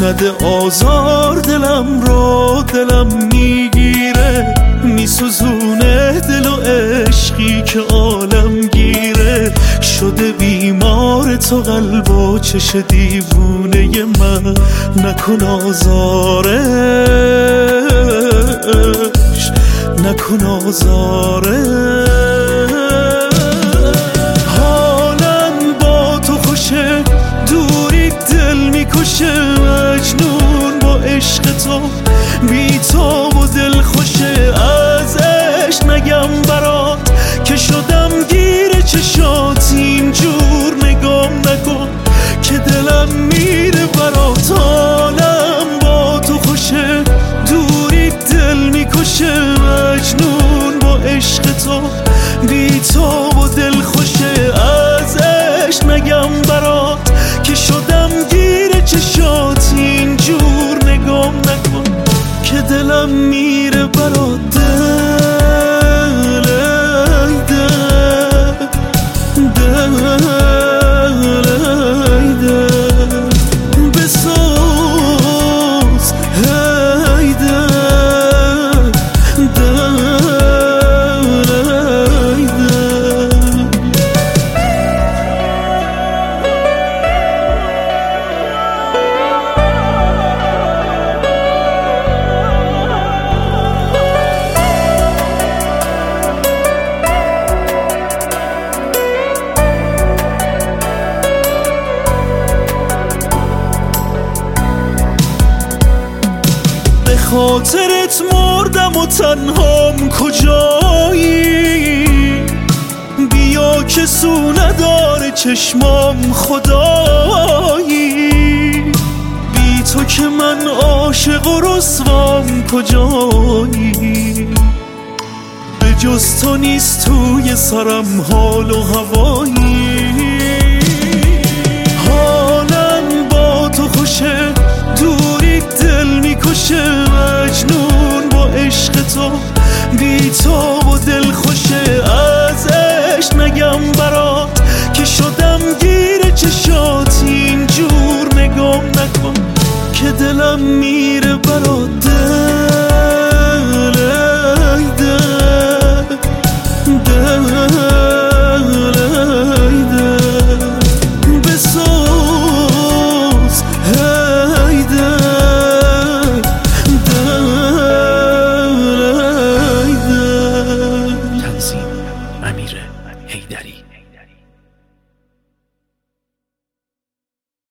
نده آزار دلم رو، دلم میگیره میسوزونه دل و عشقی که عالم گیره شده بیمار تو قلب و چش دیوونه من نکن آزارش نکن آزارش حالم با تو خوشه دوری دل میکشه مجنون با عشق تو بی تو و دل خوشه ازش نگم برات که شدم گیر چشات اینجور نگام نکن که دلم میره برات حالم با تو خوشه دوری دل میکشه مجنون با عشق تو بی تو و دل خوشه ازش نگم برات که شدم گیر چشات اینجور نگام نکن که دلم میره برات بسوز هیده خاطرت مردم و تنهام کجایی بیا که سو نداره چشمام خدایی بی تو که من عاشق و رسوام کجایی به جز تو نیست توی سرم حال و هوایی حالم با تو خوشه دوری دل میکشه مجنون با عشق تو بی تو و دل خوشه ازش نگم برات که شدم گیر چشات اینجور نگام نکن که دلم میره